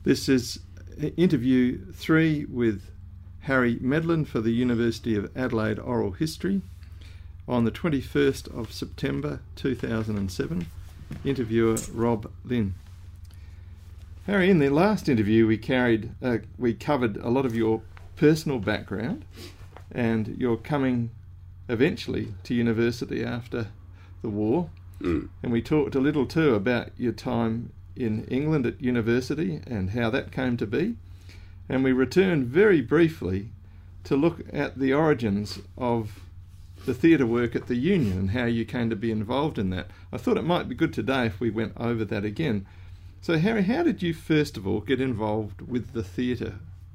This is interview 3 with Harry Medlin for the University of Adelaide Oral History on the 21st of September 2007. Interviewer Rob Lynn. Harry, in the last interview we covered a lot of your personal background and your coming eventually to university after the war. And we talked a little too about your time in England at university and how that came to be. And we returned very briefly to look at the origins of the theatre work at the Union and how you came to be involved in that. I thought it might be good today if we went over that again. So Harry, how did you first of all get involved with the theatre?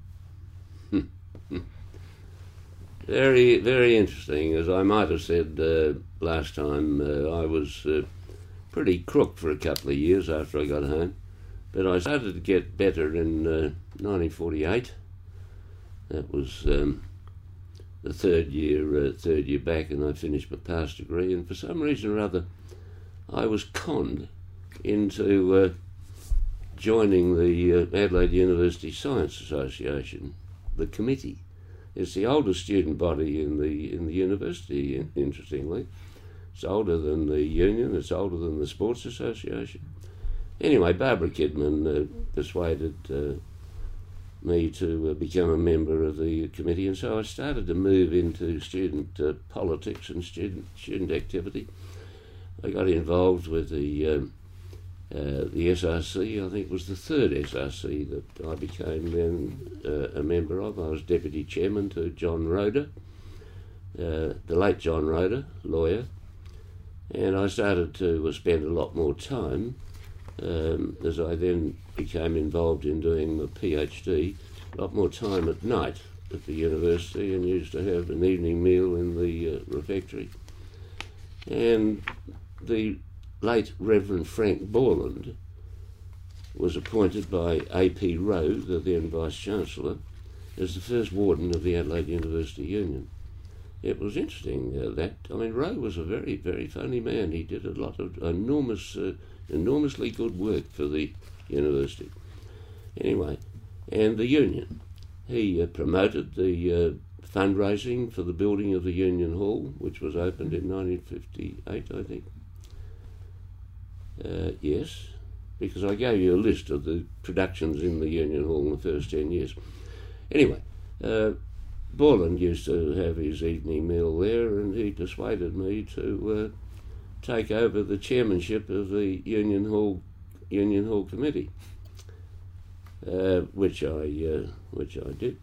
Very, very interesting. As I might have said last time, I was pretty crook for a couple of years after I got home. But I started to get better in 1948. That was the third year back, and I finished my past degree. And for some reason or other, I was conned into joining the Adelaide University Science Association, the committee. It's the oldest student body in the university, interestingly. It's older than the union, it's older than the Sports Association. Anyway, Barbara Kidman persuaded me to become a member of the committee, and so I started to move into student politics and student activity. I got involved with the SRC. I think it was the third SRC that I became then a member of. I was deputy chairman to John Roeder, the late John Roeder, lawyer, and I started to spend a lot more time as I then became involved in doing the PhD, a lot more time at night at the university, and used to have an evening meal in the refectory. And the late Reverend Frank Borland was appointed by A.P. Rowe, the then Vice-Chancellor, as the first warden of the Adelaide University Union. It was interesting Rowe was a very, very funny man. He did a lot of enormously good work for the university. Anyway, and the union. He promoted the fundraising for the building of the Union Hall, which was opened in 1958, I think. Yes, because I gave you a list of the productions in the Union Hall in the first 10 years. Anyway, Borland used to have his evening meal there, and he persuaded me to take over the chairmanship of the Union Hall committee, which I did.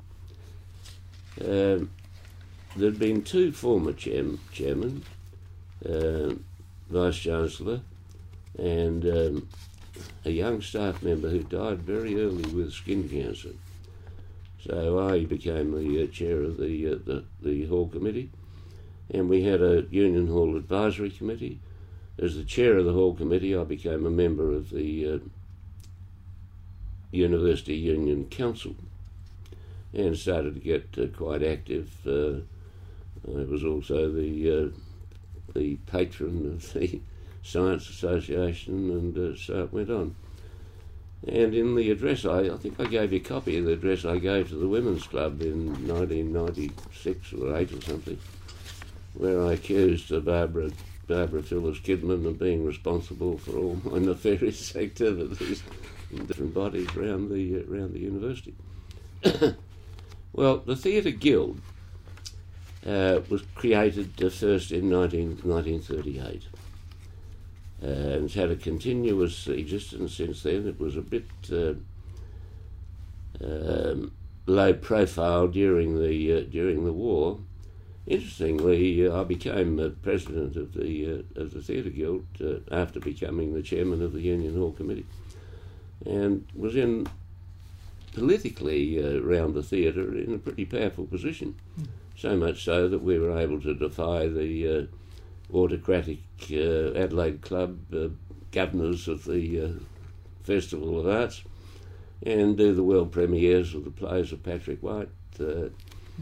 There'd been two former chairmen, Vice-Chancellor, and a young staff member who died very early with skin cancer. So I became the chair of the Hall Committee, and we had a Union Hall Advisory Committee. As the chair of the Hall Committee, I became a member of the University Union Council and started to get quite active. I was also the patron of the Science Association, and so it went on. And in the address, I think I gave you a copy of the address I gave to the Women's Club in 1996 or 8 or something, where I accused Barbara Phyllis Kidman of being responsible for all my nefarious activities in different bodies around the university. Well, the Theatre Guild was created first in 1938. And it's had a continuous existence since then. It was a bit low profile during the war. Interestingly, I became president of the Theatre Guild after becoming the chairman of the Union Hall Committee, and was in politically around the theatre in a pretty powerful position. So much so that we were able to defy the autocratic Adelaide Club governors of the Festival of Arts and do the world premieres of the plays of Patrick White, the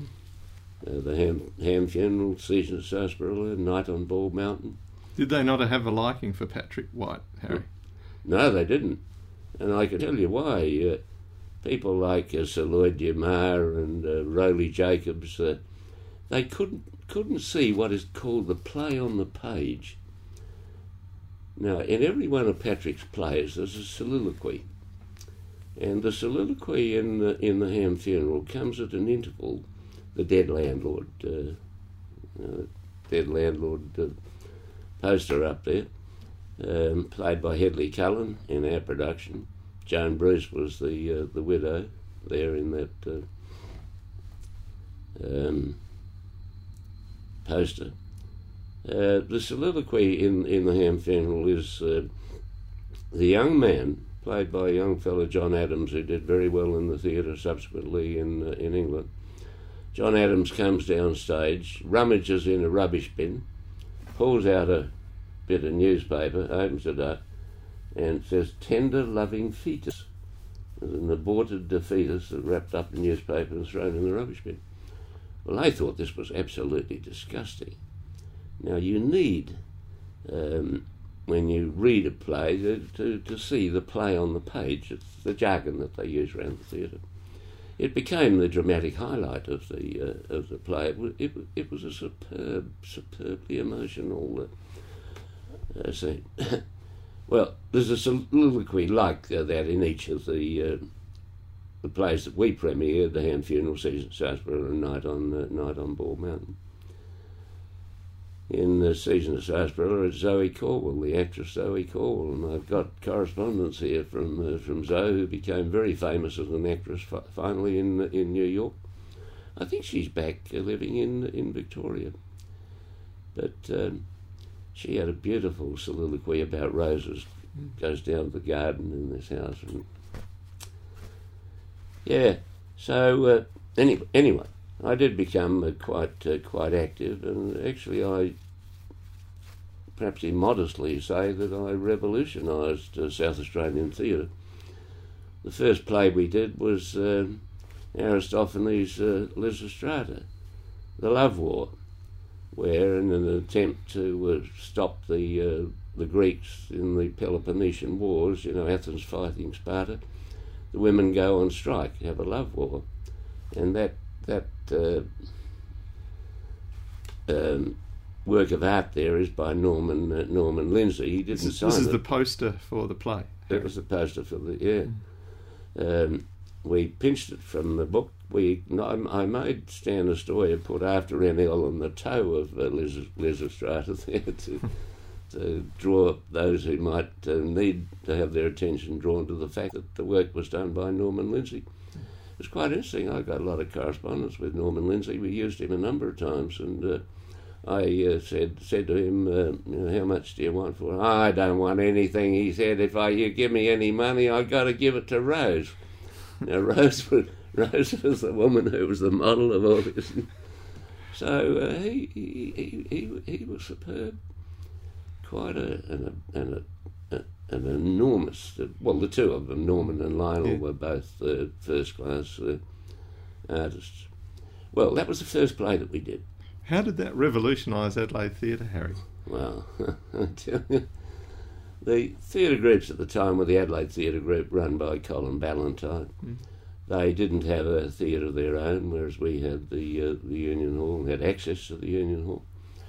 Ham Funeral, Season of Sarsaparilla, Night on Bald Mountain. Did they not have a liking for Patrick White, Harry? No, they didn't. And I can tell you why. people like Sir Lloyd Dumas and Rowley Jacobs, they couldn't see what is called the play on the page. Now, in every one of Patrick's plays, there's a soliloquy, and the soliloquy in the Ham Funeral comes at an interval. The dead landlord poster up there, played by Hedley Cullen in our production. Joan Bruce was the widow there in that poster. The soliloquy in the Ham Funeral is the young man, played by a young fellow, John Adams, who did very well in the theatre subsequently in England. John Adams comes down stage, rummages in a rubbish bin, pulls out a bit of newspaper, opens it up, and says, "Tender, loving fetus." There's an aborted fetus wrapped up in newspaper and thrown in the rubbish bin. Well, they thought this was absolutely disgusting. Now, you need, when you read a play, to see the play on the page. It's the jargon that they use around the theatre. It became the dramatic highlight of the play. It was a superbly emotional scene. Well, there's a soliloquy like that in each of the plays that we premiered: The Ham Funeral, Season at Sarsaparilla, and Night on Bald Mountain. In the Season at Sarsaparilla, it's Zoe Corwell, the actress Zoe Corwell, and I've got correspondence here from Zoe, who became very famous as an actress finally in New York. I think she's back living in Victoria. But she had a beautiful soliloquy about roses. Goes down to the garden in this house, and yeah. So anyway, I did become quite active, and actually I perhaps immodestly say that I revolutionised South Australian theatre. The first play we did was Aristophanes' Lysistrata, The Love War, where in an attempt to stop the Greeks in the Peloponnesian Wars, Athens fighting Sparta, the women go on strike, have a love war, and that work of art there is by Norman Lindsay. He didn't sign it. This is the poster for the play. That was the poster for the we pinched it from the book. I made Stan Astoya put after NL on the toe of Lysistrata there to draw those who might need to have their attention drawn to the fact that the work was done by Norman Lindsay. It was quite interesting. I got a lot of correspondence with Norman Lindsay. We used him a number of times, and I said to him, "How much do you want for it?" "I don't want anything," he said. "If you give me any money, I've got to give it to Rose." Now, Rose was the woman who was the model of all this. So he was superb. Quite an enormous. Well, the two of them, Norman and Lionel, were both first-class artists. Well, that was the first play that we did. How did that revolutionise Adelaide theatre, Harry? Well, I tell you, the theatre groups at the time were the Adelaide Theatre Group, run by Colin Ballantyne. They didn't have a theatre of their own, whereas we had the Union Hall, and had access to the Union Hall.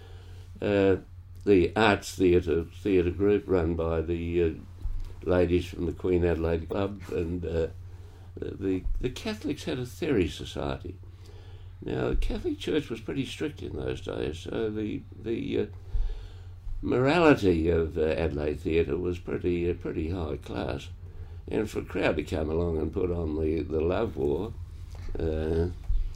The Arts Theatre Group, run by the ladies from the Queen Adelaide Club, and the Catholics had a Theory Society. Now, the Catholic Church was pretty strict in those days, so the morality of Adelaide theatre was pretty high class, and for a crowd to come along and put on the Love War of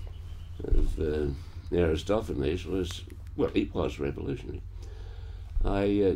Aristophanes was revolutionary. I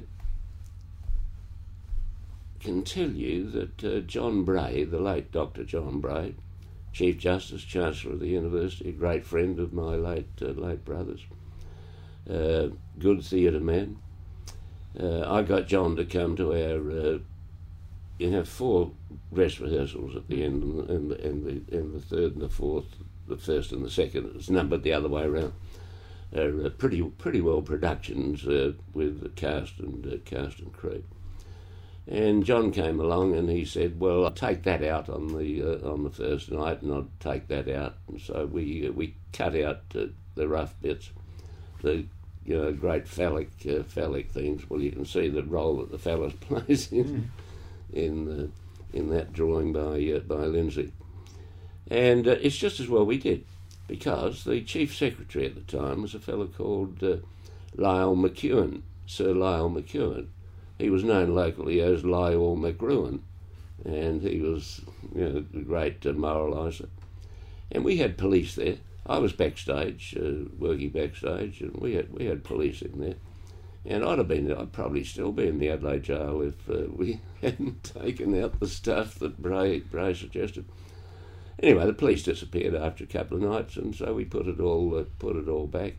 can tell you that John Bray, the late Dr. John Bray, Chief Justice, Chancellor of the University, a great friend of my late brother's, good theatre man. I got John to come to our. You have 4 dress rehearsals at the end, and the third and the fourth, the first and the second. It's numbered the other way around. Are pretty well productions with the cast and crew. And John came along and he said, "Well, I'll take that out on the first night, and I'll take that out." And so we cut out the rough bits, the great phallic things. Well, you can see the role that the phallus plays in that drawing by Lindsay, and it's just as well we did, because the chief secretary at the time was a fellow called Lyle McEwen, Sir Lyle McEwen. He was known locally as Lyle McRuin, and he was a great moraliser. And we had police there. I was backstage, working backstage, and we had police in there. And I'd probably still be in the Adelaide jail if we hadn't taken out the stuff that Bray suggested. Anyway, the police disappeared after a couple of nights, and so we put it all back.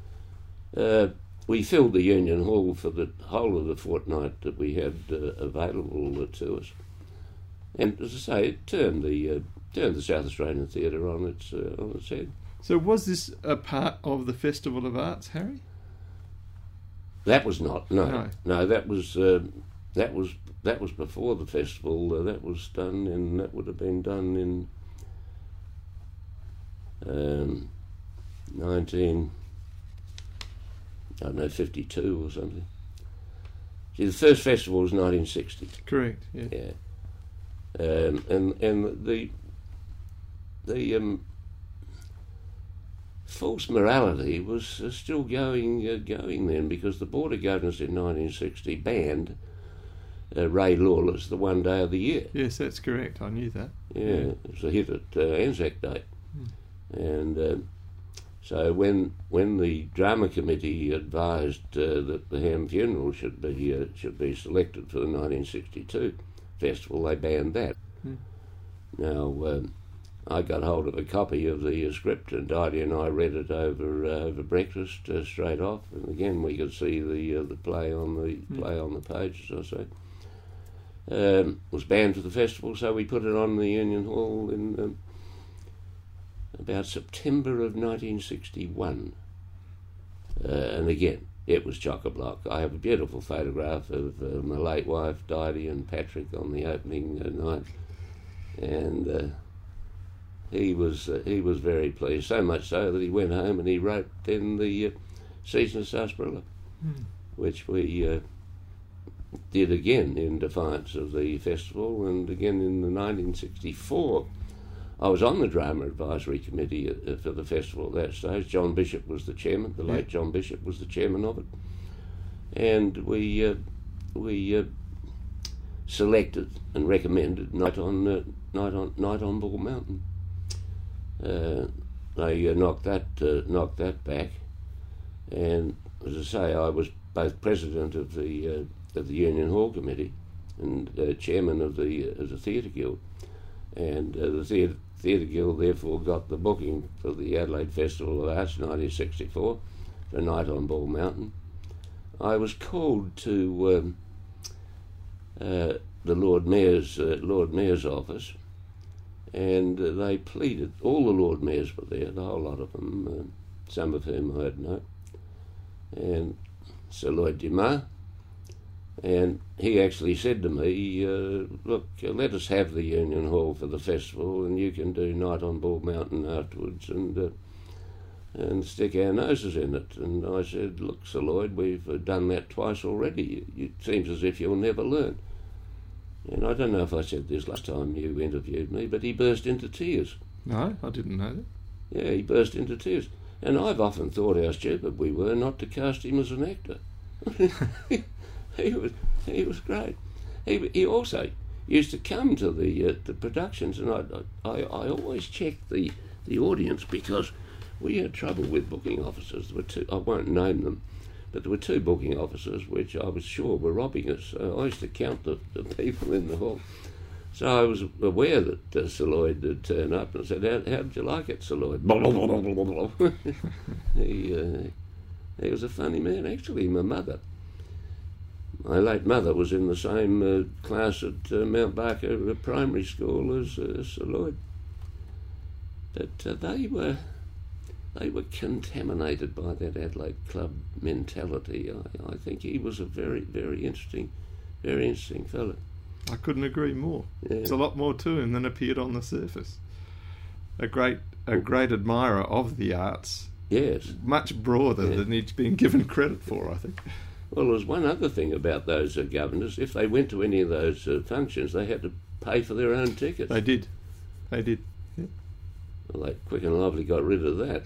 We filled the Union Hall for the whole of the fortnight that we had available to us, and as I say, it turned the South Australian Theatre on its head. So, was this a part of the Festival of Arts, Harry? That was not. No. That was before the festival. That was done, and that would have been done in 52 or something. See, the first festival was 1960. Correct. Yeah. And the false morality was still going then, because the Border Governors in 1960 banned Ray Lawless the one day of the year. Yes, that's correct. I knew that. Yeah. It was a hit at Anzac Day. And so when the drama committee advised that the Ham funeral should be selected for the 1962 festival, they banned that. Now, I got hold of a copy of the script, and Didi and I read it over breakfast straight off, and again we could see the play on the page, as I say. Was banned for the festival, so we put it on the Union Hall in about September of 1961, and again it was chock-a-block. I have a beautiful photograph of my late wife Didi and Patrick on the opening night, and he was very pleased, so much so that he went home and he wrote in the Season of Sarsaparilla, which we did again in defiance of the festival, and again in the 1964. I was on the Drama Advisory Committee for the festival at that stage. John Bishop was the chairman. The late John Bishop was the chairman of it, and we selected and recommended Night on Ball Mountain. They knocked that back, and as I say, I was both president of the Union Hall Committee and chairman of the Theatre Guild, and the Theatre Guild therefore got the booking for the Adelaide Festival of Arts 1964 for Night on Ball Mountain. I was called to the Lord Mayor's office, and they pleaded. All the Lord Mayors were there, the whole lot of them, some of whom I had known, and Sir Lloyd Dumas. And he actually said to me, look, let us have the Union Hall for the festival, and you can do Night on Ball Mountain afterwards and stick our noses in it. And I said, look, Sir Lloyd, we've done that twice already. It seems as if you'll never learn. And I don't know if I said this last time you interviewed me, but he burst into tears. No, I didn't know that. Yeah, he burst into tears. And I've often thought how stupid we were not to cast him as an actor. He was great. He also used to come to the productions, and I always checked the audience, because we had trouble with booking officers. There were two, I won't name them, but there were two booking officers which I was sure were robbing us. I used to count the people in the hall. So I was aware that Sir Lloyd would turn up, and I said, how did you like it, Sir Lloyd? He was a funny man. Actually, my late mother was in the same class at Mount Barker Primary School as Sir Lloyd. But they were contaminated by that Adelaide Club mentality. I think he was a very, very interesting Very interesting fellow. I couldn't agree more. Yeah. There's a lot more to him than appeared on the surface. A great admirer of the arts. Yes. Much broader than he's been given credit for, I think. Well, there was one other thing about those governors. If they went to any of those functions, they had to pay for their own tickets. They did. Yeah. Well, they quick and lively got rid of that.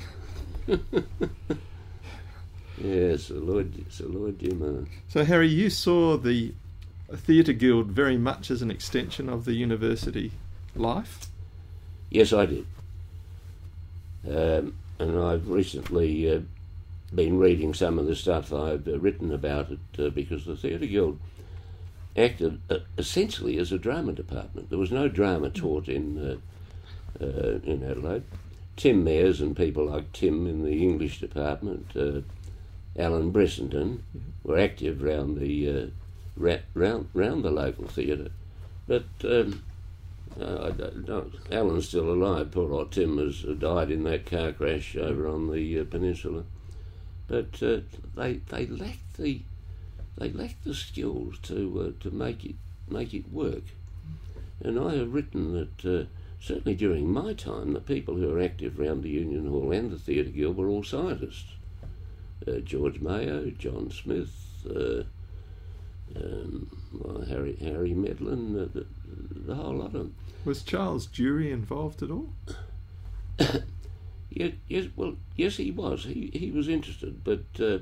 Yeah, Sir Lloyd Dumas. So, Harry, you saw the Theatre Guild very much as an extension of the university life? Yes, I did. And I've recently been reading some of the stuff I've written about it because the Theatre Guild acted essentially as a drama department. There was no drama taught in Adelaide. Tim Mears and people like Tim in the English department, Alan Brissenden, were active round the local theatre. But Alan's still alive. Poor old Tim has died in that car crash over on the peninsula. But they lacked the skills to make it work. And I have written that certainly during my time, the people who were active around the Union Hall and the Theatre Guild were all scientists. George Mayo, John Smith, Harry Medlin, the whole lot of them. Was Charles Dury involved at all? Yes, he was. He was interested, but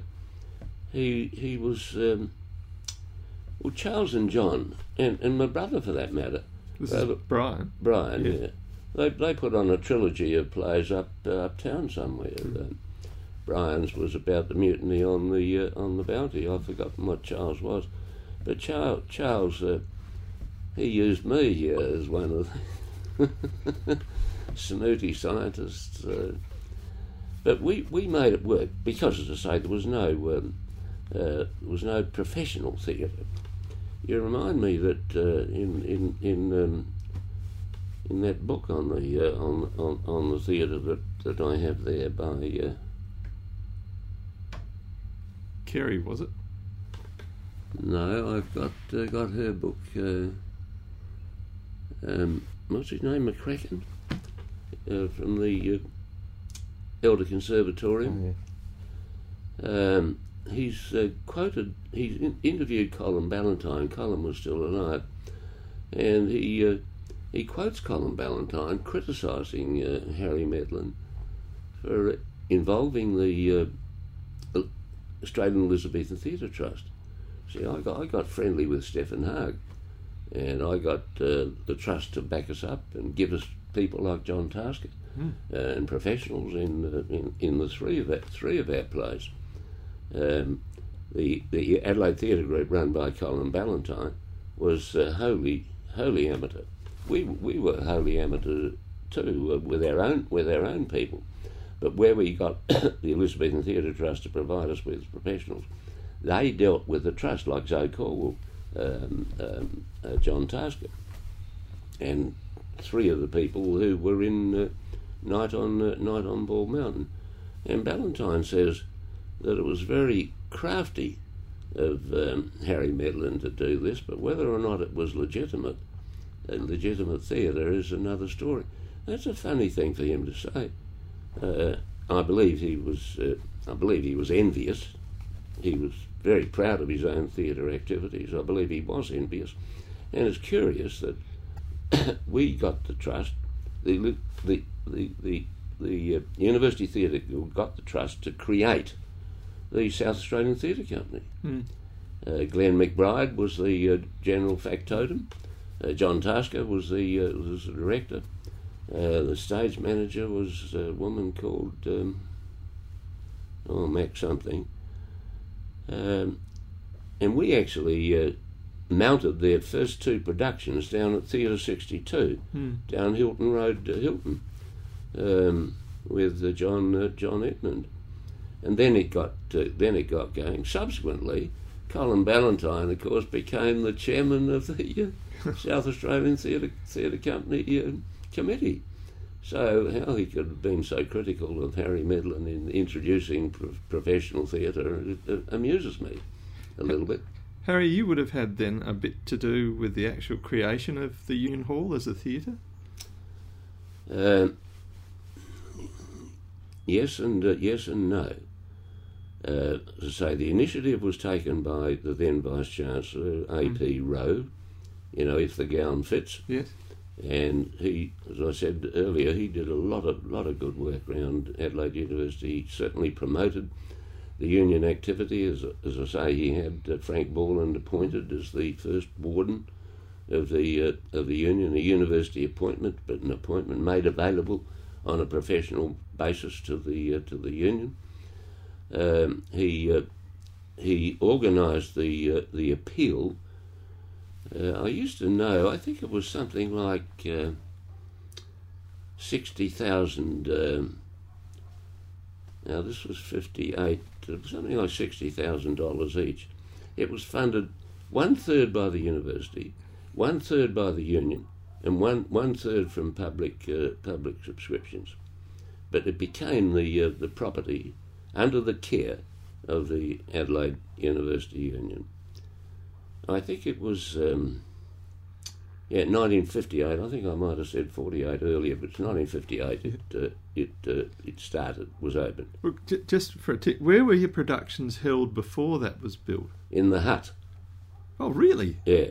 he was. Charles and John, and my brother for that matter. This is Brian. Brian, yeah. They put on a trilogy of plays uptown somewhere. Brian's was about the mutiny on the Bounty. I've forgotten what Charles was, but Charles he used me as one of the snooty scientists. But we made it work because, as I say, there was no professional theatre. You remind me that in that book on the theatre that I have there by Kerry, was it? No, I've got her book. What's his name? McCracken, from the Elder Conservatorium. Oh, yeah. He's quoted. He's interviewed Colin Ballantyne. Colin was still alive, and he quotes Colin Ballantyne criticising Harry Medlin for involving the Australian Elizabethan Theatre Trust. See, I got friendly with Stephen Haag, and I got the trust to back us up and give us people like John Tasker and professionals in the three of our plays. The Adelaide Theatre Group, run by Colin Ballantyne, was wholly amateur. We were wholly amateur too, with our own people. But where we got the Elizabethan Theatre Trust to provide us with professionals, they dealt with the trust, like Zoe Corwell, John Tasker, and three of the people who were in Night on Bald Mountain. And Ballantyne says that it was very crafty of Harry Medlin to do this, but whether or not it was legitimate theatre is another story. That's a funny thing for him to say. I believe he was envious. He was very proud of his own theatre activities. I believe he was envious, and it's curious that we got the trust. The University Theatre Guild got the trust to create the South Australian Theatre Company. Glenn McBride was the general factotum. John Tasker was the director. The stage manager was a woman called Mac something. And we actually mounted their first two productions down at Theatre 62, down Hilton Road, Hilton, with John Edmund. And then it got going. Subsequently, Colin Ballantyne, of course, became the chairman of the South Australian Theatre Company committee. So how he could have been so critical of Harry Medlin in introducing professional theatre amuses me a little bit. Harry, you would have had then a bit to do with the actual creation of the Union Hall as a theatre? Yes and no. As I say, the initiative was taken by the then Vice-Chancellor, A.P. Rowe, if the gown fits. Yes. And he, as I said earlier, he did a lot of good work around Adelaide University. He certainly promoted the union activity. As I say, he had Frank Borland appointed as the first warden of the union, a university appointment, but an appointment made available on a professional basis to the union. He organised the appeal. I used to know, I think it was something like 60,000, now this was 58, something like $60,000 each. It was funded 1/3 by the university, 1/3 by the union, and one third from public subscriptions. But it became the property under the care of the Adelaide University Union. I think it was 1958. I think I might have said 48 earlier, but it's 1958. It started, was opened. Well, just for a tick, where were your productions held before that was built? In the hut. Oh, really? Yeah.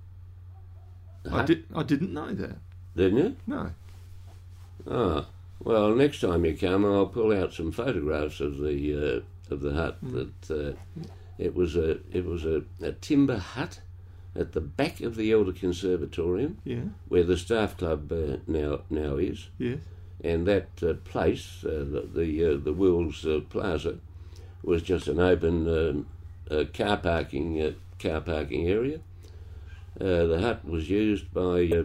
I didn't know that. Didn't you? No. Ah, well, next time you come, I'll pull out some photographs of the hut. That it was a timber hut at the back of the Elder Conservatorium, where the staff club now is. Yes. And that place, the Wills Plaza, was just an open car parking area. The hut was used by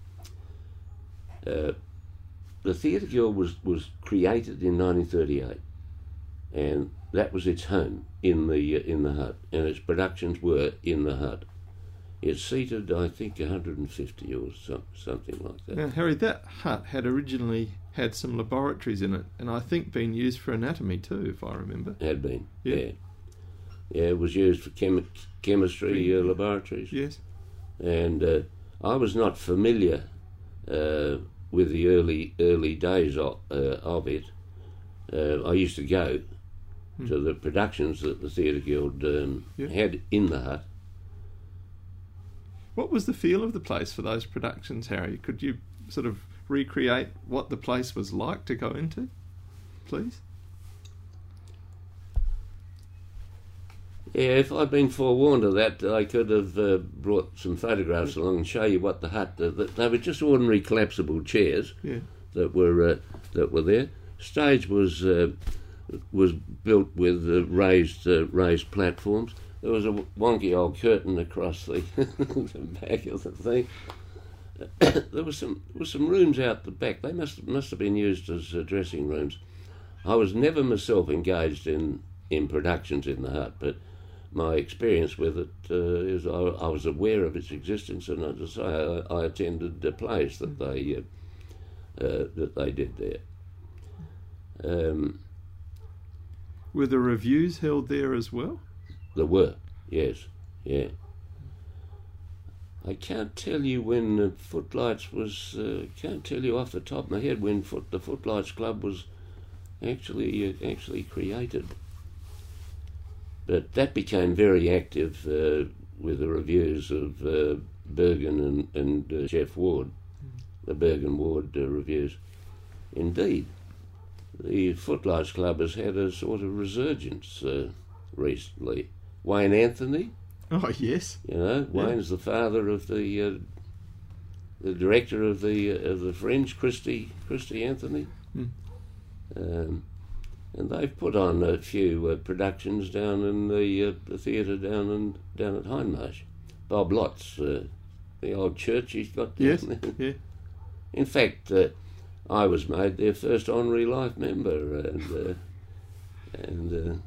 the Theatre Guild was created in 1938, and that was its home in the hut, and its productions were in the hut. It seated, I think, 150 or something like that. Now, Harry, that hut had originally had some laboratories in it, and I think been used for anatomy too, if I remember. Had been, yeah. It was used for chemistry laboratories. Yes. And I was not familiar with the early days of it. I used to go to the productions that the Theatre Guild had in the hut. What was the feel of the place for those productions, Harry? Could you sort of recreate what the place was like to go into, please? Yeah, if I'd been forewarned of that, I could have brought some photographs along and show you what the hut. They were just ordinary collapsible chairs that were there. Stage was built with raised platforms. There was a wonky old curtain across the, the back of the thing. There was some rooms out the back. They must have been used as dressing rooms. I was never myself engaged in productions in the hut, but my experience with it is I was aware of its existence, and as I say, I attended the plays that they did there. Were the reviews held there as well? There were, yes, yeah. I can't tell you when Footlights was. Can't tell you off the top of my head when the Footlights Club was actually created. But that became very active with the reviews of Bergen and Jeff Ward, the Bergen Ward reviews. Indeed, the Footlights Club has had a sort of resurgence recently. Wayne Anthony. Oh yes. Wayne's the father of the director of the Fringe, Christy Anthony. And they've put on a few productions down in the theatre down at Hindmarsh. Bob Lott's, the old church he's got down there. Yeah. In fact, I was made their first honorary life member, and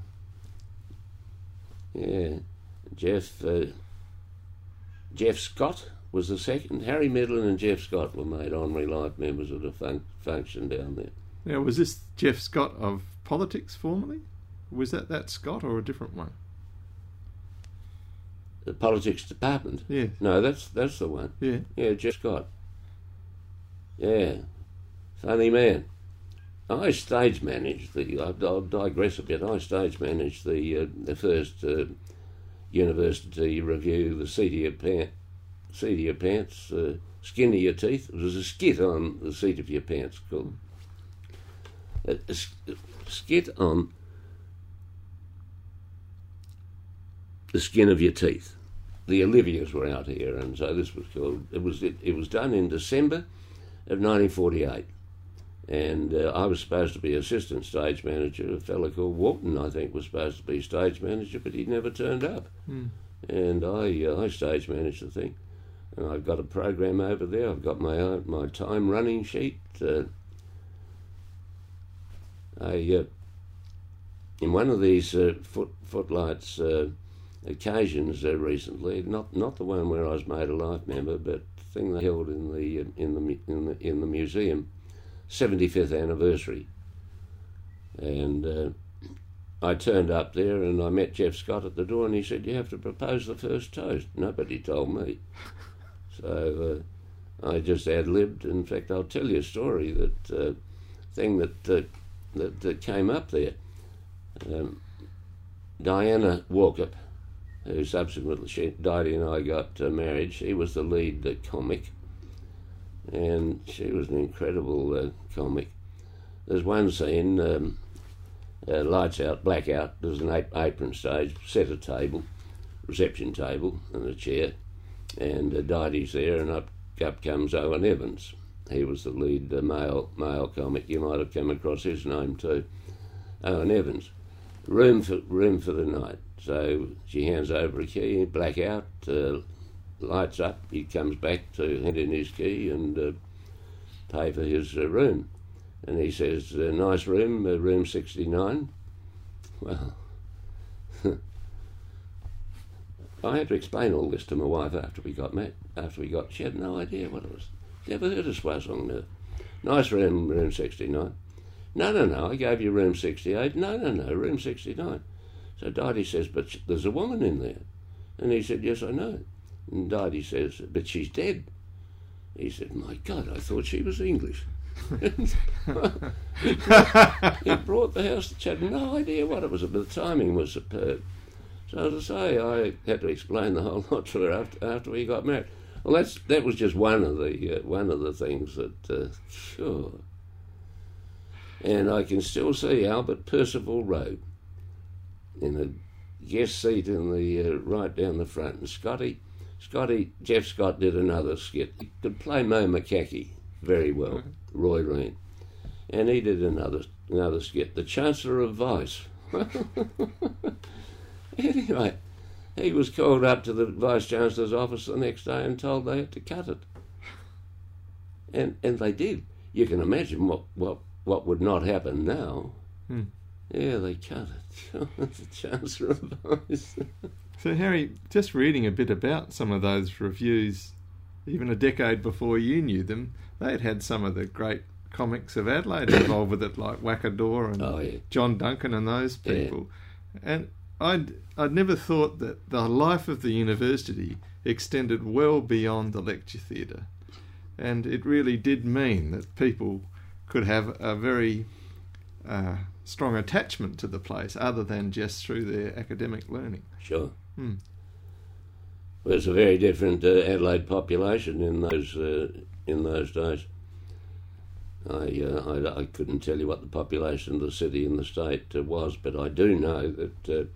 Jeff Scott was the second. Harry Medlin and Jeff Scott were made honorary life members of the function down there. Now, was this Jeff Scott of politics formerly? Was that Scott or a different one? the politics department. Yes. No, that's the one. Yeah. Yeah, Jeff Scott. Yeah, funny man. I stage managed I'll digress a bit. I stage managed the first university review, the seat of your pants, skin of your teeth. It was a skit on the seat of your pants called a skit on the skin of your teeth. The Olivias were out here, and so this was called. It was done in December of 1948, and I was supposed to be assistant stage manager. A fellow called Walton, I think, was supposed to be stage manager, but he never turned up. And I stage managed the thing, and I've got a program over there. I've got my time running sheet. In one of these footlights occasions recently, not the one where I was made a life member, but the thing they held in the museum, 75th anniversary, and I turned up there and I met Jeff Scott at the door, and he said, "You have to propose the first toast." Nobody told me, so I just ad-libbed. In fact, I'll tell you a story that thing that came up there. Diana Walkup, who subsequently Didie and I got married. She was the lead comic, and she was an incredible comic. There's one scene, lights out, blackout. There's an apron stage, set a table, reception table, and a chair, and Didie's there, and up comes Owen Evans. He was the lead male comic. You might have come across his name too, Owen Evans. Room for the night. So she hands over a key, blackout, lights up. He comes back to hand in his key and pay for his room. And he says, "Nice room, room 69. Well, I had to explain all this to my wife after we got met. She had no idea what it was. Never heard of Swazong. No. Nice room, room 69. No, I gave you room 68. No, room 69. So Didie says, "But there's a woman in there." And he said, "Yes, I know." And Didie says, "But she's dead." He said, "My God, I thought she was English." He brought the house. She had no idea what it was, but the timing was superb. So as I say, I had to explain the whole lot to her after we got married. Well, that was just one of the things that sure. And I can still see Albert Percival Road in a guest seat in the right down the front. And Jeff Scott did another skit. He could play Mo McCackey very well, Roy Reen. And he did another skit, The Chancellor of Vice. Anyway, he was called up to the Vice-Chancellor's office the next day and told they had to cut it. And they did. You can imagine what would not happen now. Yeah, they cut it. The Chancellor of Vice. So, Harry, just reading a bit about some of those reviews, even a decade before you knew them, they had some of the great comics of Adelaide involved with it, like Wackador and John Duncan and those people. Yeah. And I'd never thought that the life of the university extended well beyond the lecture theatre. And it really did mean that people could have a very strong attachment to the place other than just through their academic learning. Sure. Well, it's a very different Adelaide population in those days. I couldn't tell you what the population of the city and the state was, but I do know that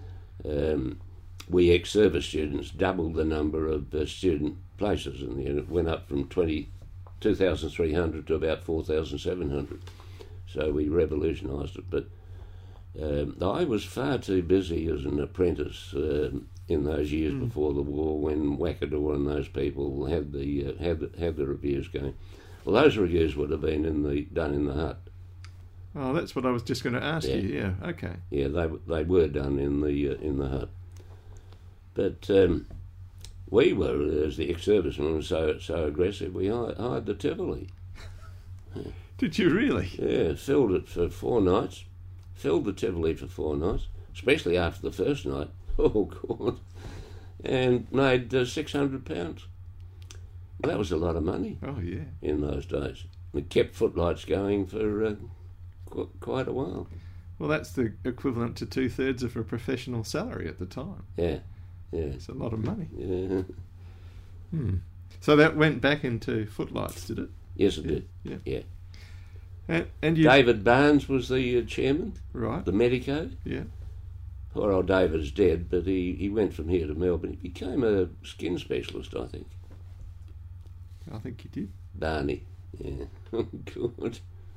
we ex-service students doubled the number of student places, and it went up from 2,300 to about 4,700. So we revolutionised it. But I was far too busy as an apprentice in those years before the war, when Wackador and those people had the reviews going. Well, those reviews would have been done in the hut. Oh, that's what I was just going to ask you. Yeah, okay. Yeah, they were done in the hut. But we were, as the ex-servicemen, were so aggressive, we hired the Tivoli. Did you really? Yeah, filled it for 4 nights. Filled the Tivoli for 4 nights, especially after the first night. Oh, God. and made £600. That was a lot of money. Oh, yeah. In those days. It kept footlights going for quite a while. Well, that's the equivalent to 2/3 of a professional salary at the time. Yeah. It's a lot of money. Yeah. So that went back into footlights, did it? Yes, it did. Yeah. And you... David Barnes was the chairman. Right. The Medico. Yeah. Poor old David's dead, but he went from here to Melbourne. He became a skin specialist, I think. I think he did. Barney. Yeah. Oh, God.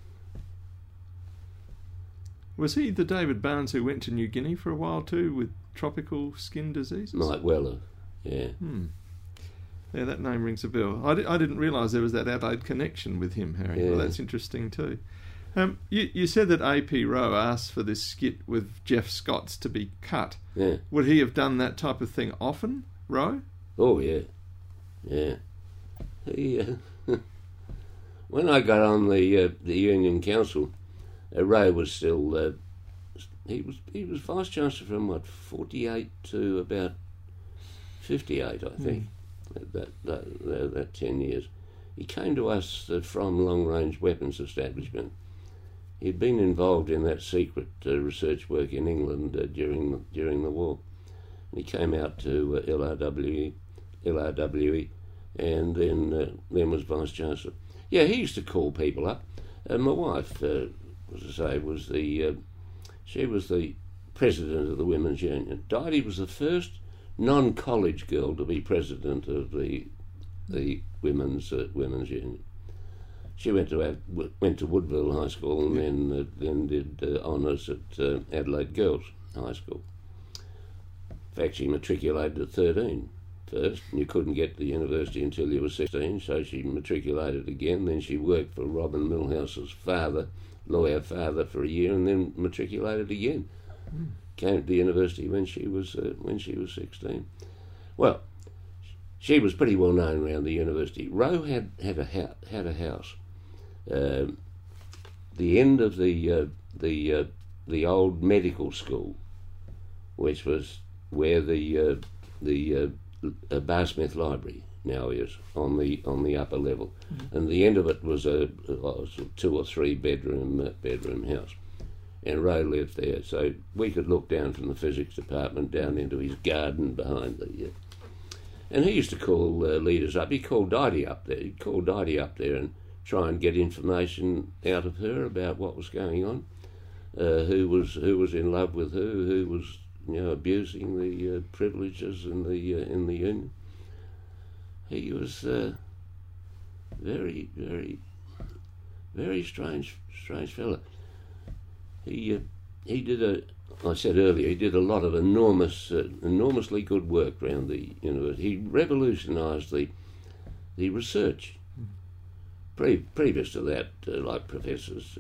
Was he the David Barnes who went to New Guinea for a while too with tropical skin diseases? Might well have, yeah. Yeah, that name rings a bell. I didn't realise there was that Adelaide connection with him, Harry. Yeah. Well, that's interesting too. You said that A.P. Rowe asked for this skit with Jeff Scott's to be cut. Yeah. Would he have done that type of thing often, Rowe? Oh, yeah. Yeah. He, when I got on the Union Council, Rowe was still... he was Vice Chancellor from, 48 to about 58, I think. That 10 years. He came to us from Long Range Weapons Establishment. He'd been involved in that secret research work in England during the war. And he came out to LRWE, and then was Vice Chancellor. Yeah, he used to call people up. My wife, as I say, she was the president of the Women's Union. Didy was the first non-college girl to be president of the Women's Union. She went to Woodville High School and then did honours at Adelaide Girls High School. In fact, she matriculated at 13 first, and you couldn't get to university until you were 16, so she matriculated again. Then she worked for Robin Millhouse's lawyer father, for a year, and then matriculated again. Came to the university when she was 16. Well, she was pretty well known around the university. Rowe had a house. The end of the old medical school, which was where the Bar Smith Library now is, on the upper level, and the end of it was a 2 or 3 bedroom house. And Rowe lived there, so we could look down from the physics department down into his garden behind the... and he used to call leaders up. He called Didy up there. He'd call Didy up there and try and get information out of her about what was going on, who was in love with who was abusing the privileges in the union. He was very, very, very strange fella. He did I said earlier, he did a lot of enormously good work around the university. He revolutionised the research. Previous to that, like professors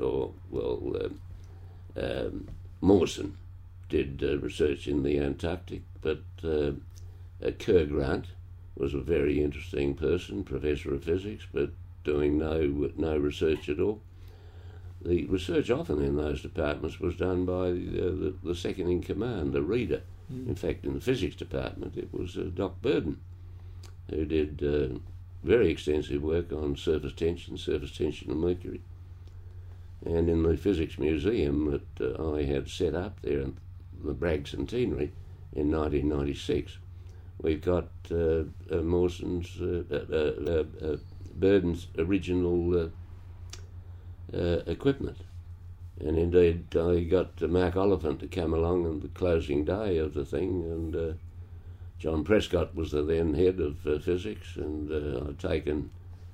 Mawson did research in the Antarctic, but Kerr Grant was a very interesting person, professor of physics, but doing no research at all. The research often in those departments was done by the second in command, the reader. In fact, in the physics department, it was Doc Burden, who did very extensive work on surface tension of mercury. And in the Physics Museum that I had set up there in the Bragg Centenary in 1996, we've got Mawson's, Burden's original equipment. And indeed, I got Mark Oliphant to come along on the closing day of the thing, and John Prescott was the then head of physics, and I'd taken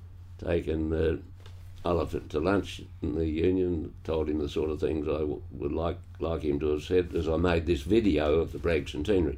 Oliphant to lunch in the Union, told him the sort of things I would like him to have said as I made this video of the Bragg Centenary.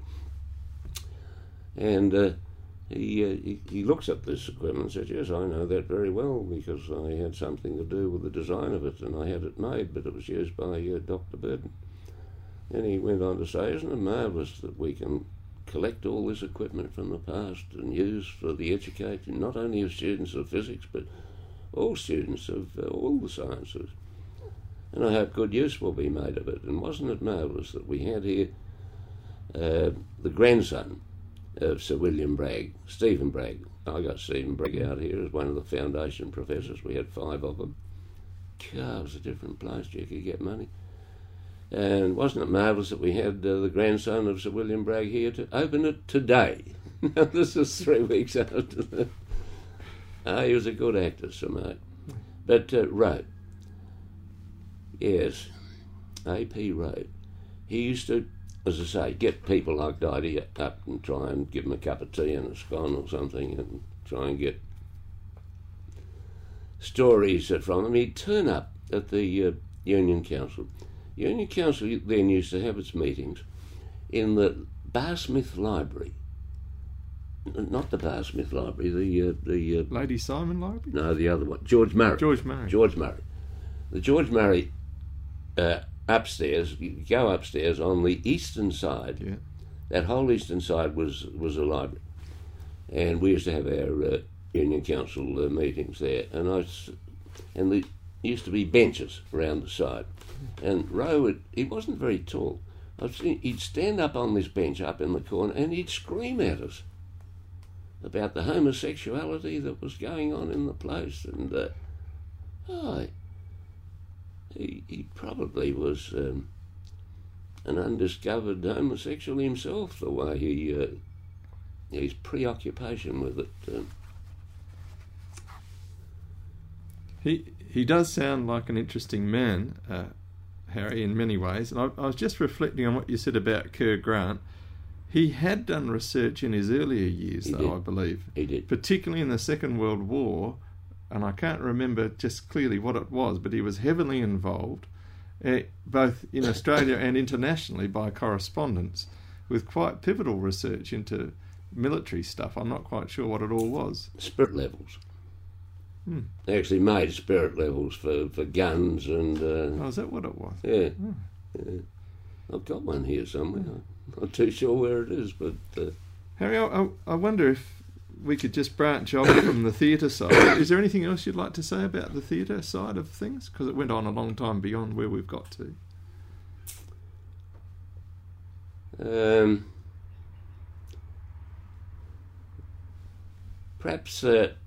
And he looks at this equipment and says, "Yes, I know that very well, because I had something to do with the design of it, and I had it made, but it was used by Dr. Burden." And he went on to say, "Isn't it marvellous that we can collect all this equipment from the past and use for the education, not only of students of physics, but all students of all the sciences. And I hope good use will be made of it. And wasn't it marvellous that we had here the grandson of Sir William Bragg, Stephen Bragg. I got Stephen Bragg out here as one of the foundation professors. We had 5 of them. God, it was a different place. You could get money. And wasn't it marvellous that we had the grandson of Sir William Bragg here to open it today? This is 3 weeks after that. He was a good actor, Sir mate. But Road, yes, A.P. Road. He used to, as I say, get people like Didey up and try and give them a cup of tea and a scone or something and try and get stories from him. He'd turn up at the Union Council. Union Council then used to have its meetings in the Bar Smith Library. Not the Bar Smith Library, the Lady Simon Library? No, the other one. George Murray. George Murray. George Murray. The George Murray upstairs, you go upstairs on the eastern side. Yeah. That whole eastern side was a library. And we used to have our Union Council meetings there. And there used to be benches around the side. And Roe, he wasn't very tall. He'd stand up on this bench up in the corner and he'd scream at us about the homosexuality that was going on in the place. And he probably was an undiscovered homosexual himself, the way his preoccupation with it. He does sound like an interesting man, Harry, in many ways. And I was just reflecting on what you said about Kerr Grant. He had done research in his earlier years, I believe. He did. Particularly in the Second World War, and I can't remember just clearly what it was, but he was heavily involved, both in Australia and internationally by correspondence, with quite pivotal research into military stuff. I'm not quite sure what it all was. Spirit levels. They actually made spirit levels for guns and... is that what it was? Yeah. Yeah. I've got one here somewhere. I'm not too sure where it is, but... Harry, I wonder if we could just branch off from the theatre side. Is there anything else you'd like to say about the theatre side of things? Because it went on a long time beyond where we've got to. Perhaps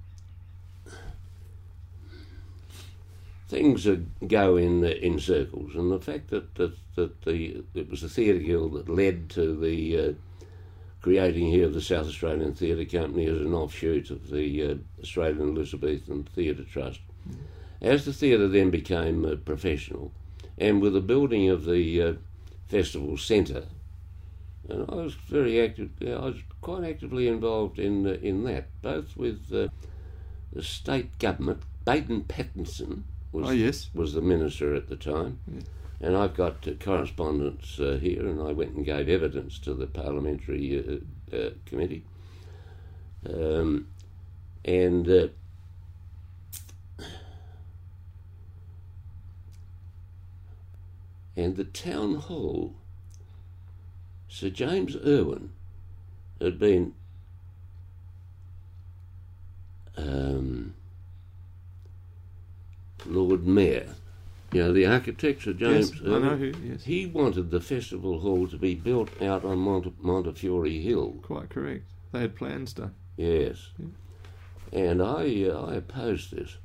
things go in circles, and the fact that it was the Theatre Guild that led to the creating here of the South Australian Theatre Company as an offshoot of the Australian Elizabethan Theatre Trust. As the theatre then became professional, and with the building of the festival centre, and I was very active. I was quite actively involved in that, both with the state government. Baden Pattinson was the minister at the time, and I've got correspondence here, and I went and gave evidence to the parliamentary committee, and the town hall. Sir James Irwin had been Lord Mayor. You know, the architect, Sir James Irwin. I know who, yes. He wanted the festival hall to be built out on Montefiore Hill. Quite correct. They had plans done. Yes. Yeah. And I opposed this.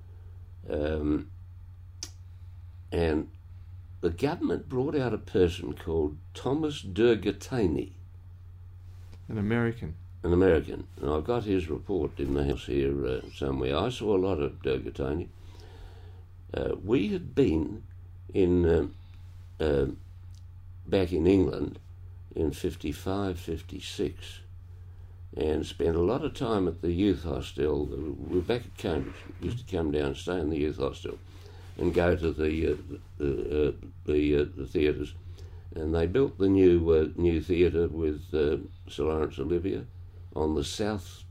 And the government brought out a person called Thomas Durgatani. An American. And I've got his report in the house here somewhere. I saw a lot of Durgatani. We had been in back in England in 55, 56 and spent a lot of time at the youth hostel. We were back at Cambridge. We used to come down and stay in the youth hostel and go to the theatres. And they built the new theatre with Sir Laurence Olivier on the south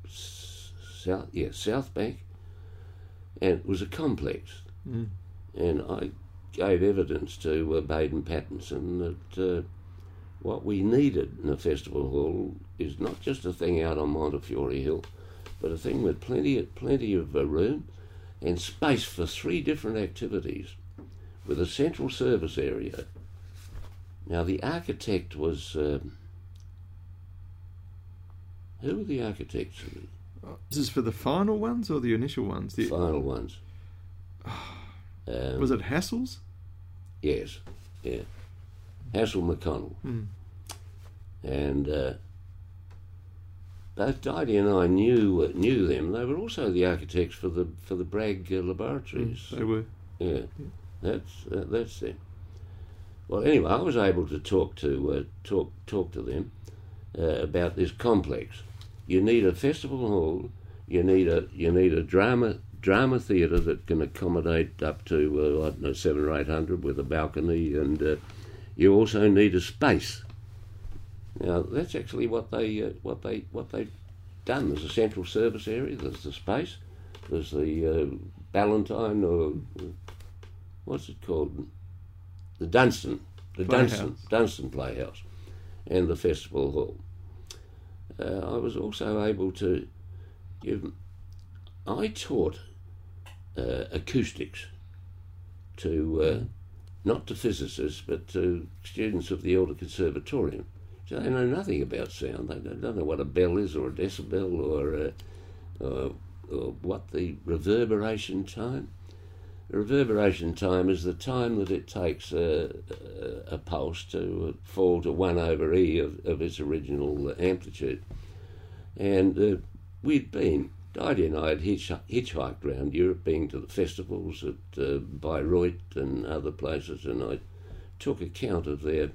bank, and it was a complex. And I gave evidence to Baden Pattinson that what we needed in a festival hall is not just a thing out on Montefiore Hill, but a thing with plenty of room and space for 3 different activities, with a central service area. Now the architect was Who were the architects? This is for the final ones or the initial ones? The final ones. Was it Hassel's? Yes, yeah. Hassel McConnell. And both Didie and I knew them. They were also the architects for the Bragg laboratories. They were. Yeah, that's them. Well, anyway, I was able to talk to them about this complex. You need a festival hall. You need a drama theatre that can accommodate up to I don't know 700 or 800 with a balcony, and you also need a space. Now that's actually what they've done. There's a central service area. There's the space. There's the Ballantyne, or what's it called? The Dunstan Playhouse, and the festival hall. I was also able to give. I taught acoustics to not to physicists but to students of the Elder Conservatorium. So they know nothing about sound. They don't know what a bell is, or a decibel, or what the reverberation time. The reverberation time is the time that it takes a pulse to fall to 1 over E of its original amplitude. And Didie and I had hitchhiked around Europe, being to the festivals at Bayreuth and other places, and I took account of their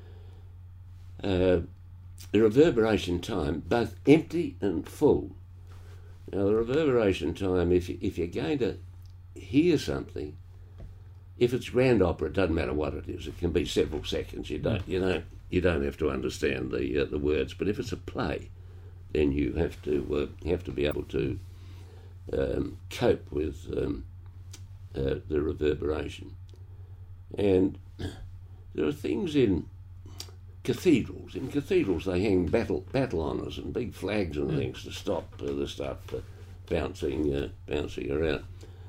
the reverberation time, both empty and full. Now, the reverberation time, if you're going to hear something, if it's grand opera, it doesn't matter what it is. It can be several seconds. You don't have to understand the words. But if it's a play, then you have to be able to cope with the reverberation. And there are things in cathedrals. In cathedrals, they hang battle honours and big flags and things to stop the stuff bouncing around.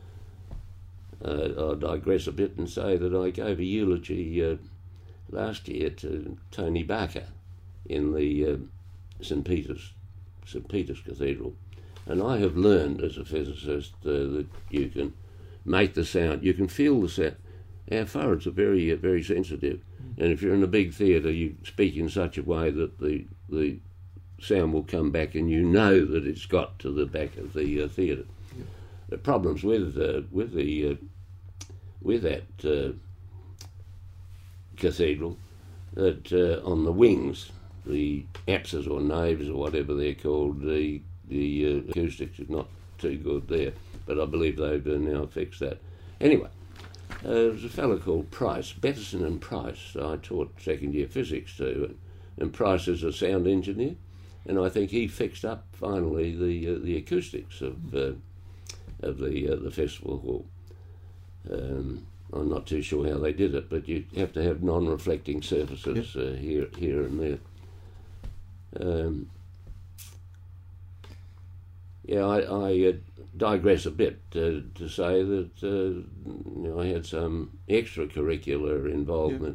I'll digress a bit and say that I gave a eulogy last year to Tony Barker in the St. Peter's Cathedral, and I have learned as a physicist that you can make the sound, you can feel the sound. Our foreheads are very very sensitive, and if you're in a big theatre, you speak in such a way that the sound will come back, and you know that it's got to the back of the theatre. Yeah. The problems with that cathedral, that on the wings, the apses or naves or whatever they're called, the acoustics is not too good there, but I believe they've now fixed that. Anyway, there was a fellow called Price, Bettison and Price. I taught second year physics to, and Price is a sound engineer, and I think he fixed up finally the acoustics of the festival hall. I'm not too sure how they did it, but you have to have non-reflecting surfaces here and there. I digress a bit to say that I had some extracurricular involvement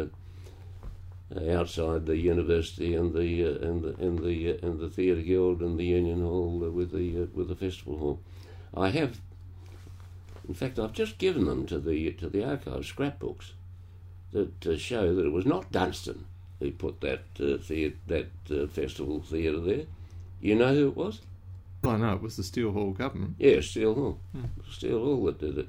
outside the university and the theatre guild and the union hall with the festival hall. I have, in fact, I've just given them to the archive scrapbooks that show that it was not Dunstan who put that festival theatre there. You know who it was? I know it was the Steel Hall government. Yeah, Steel Hall. Steel Hall that did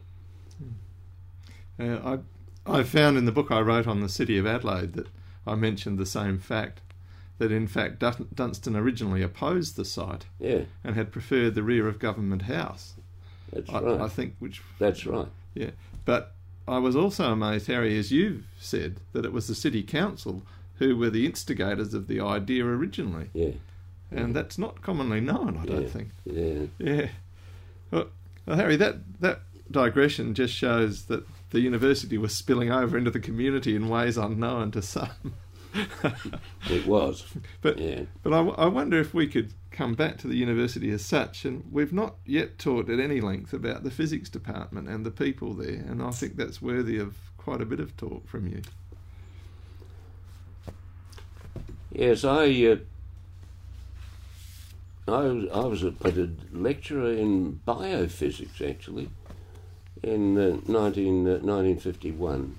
it. I found in the book I wrote on the city of Adelaide that I mentioned the same fact, that in fact Dunstan originally opposed the site and had preferred the rear of Government House. That's right. I think That's right. Yeah, but I was also amazed, Harry, as you've said, that it was the City Council who were the instigators of the idea originally. Yeah. And that's not commonly known, I don't think. Yeah. Yeah. Well, Harry, that digression just shows that the university was spilling over into the community in ways unknown to some. It was. But I wonder if we could come back to the university as such, and we've not yet talked at any length about the physics department and the people there, and I think that's worthy of quite a bit of talk from you. Yes, I was appointed lecturer in biophysics, actually, in 1951.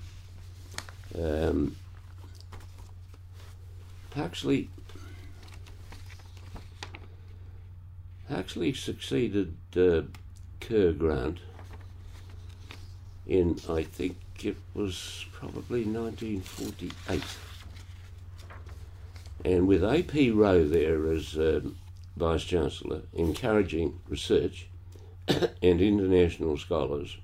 Huxley succeeded Kerr Grant in, I think it was probably 1948. And with A.P. Rowe there as Vice-Chancellor, encouraging research and international scholars,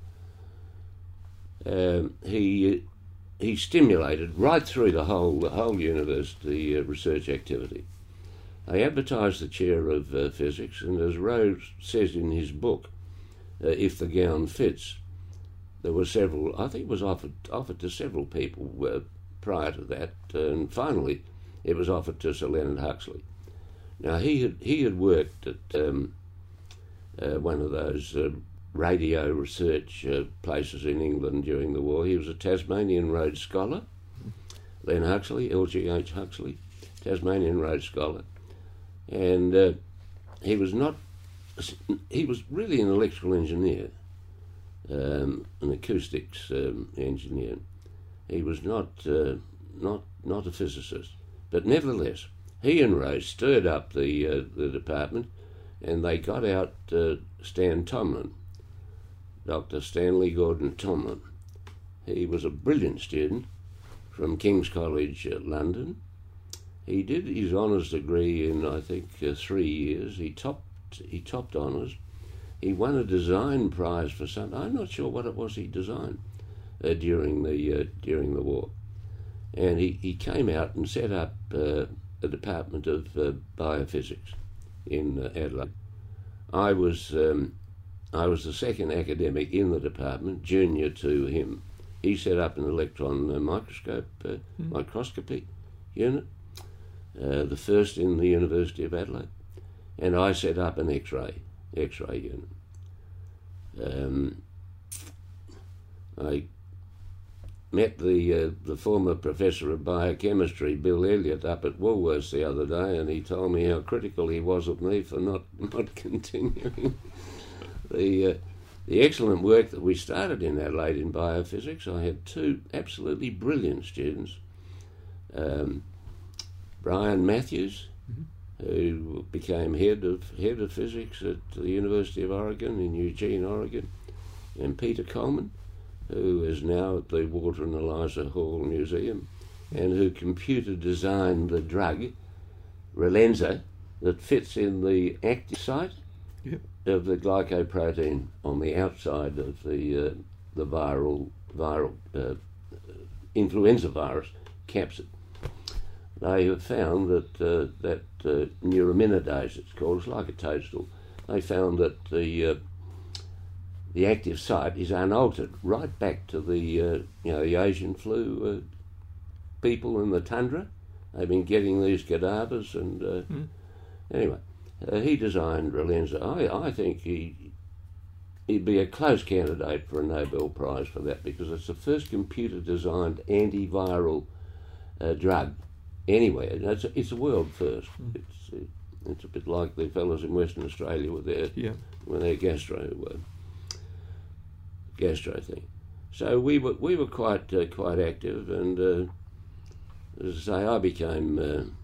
he stimulated right through the whole university research activity. They advertised the chair of physics, and as Rowe says in his book, If the Gown Fits, there were several, I think it was offered to several people prior to that, and finally it was offered to Sir Leonard Huxley. Now he had worked at one of those radio research places in England during the war. He was a Tasmanian Rhodes Scholar, Len Huxley, L.G.H. Huxley, Tasmanian Rhodes Scholar, and he was really an electrical engineer, an acoustics engineer. He was not a physicist, but nevertheless, he and Rose stirred up the department, and they got out Stan Tomlin, Dr. Stanley Gordon Tomlin. He was a brilliant student from King's College, London. He did his honours degree in, I think, 3 years. He topped honours. He won a design prize for something. I'm not sure what it was he designed during the war. And he came out and set up a department of biophysics in Adelaide. I was the second academic in the department, junior to him. He set up an electron microscopy unit, the first in the University of Adelaide, and I set up an X-ray unit. I met the former professor of biochemistry, Bill Elliott, up at Woolworths the other day, and he told me how critical he was of me for not continuing the excellent work that we started in Adelaide in biophysics. I had two absolutely brilliant students, Brian Matthews, who became head of physics at the University of Oregon in Eugene, Oregon, and Peter Coleman, who is now at the Walter and Eliza Hall Museum, and who computer designed the drug Relenza that fits in the active site of the glycoprotein on the outside of the viral influenza virus capsid. They have found that neuraminidase, it's called, it's like a toadstool. They found that the active site is unaltered right back to the Asian flu people in the tundra. They've been getting these cadavers, and anyway, he designed Relenza. I think he'd be a close candidate for a Nobel Prize for that, because it's the first computer-designed antiviral drug anywhere. It's a world first. It's a bit like the fellows in Western Australia with their gastro thing. So we were quite active, and as I say, I became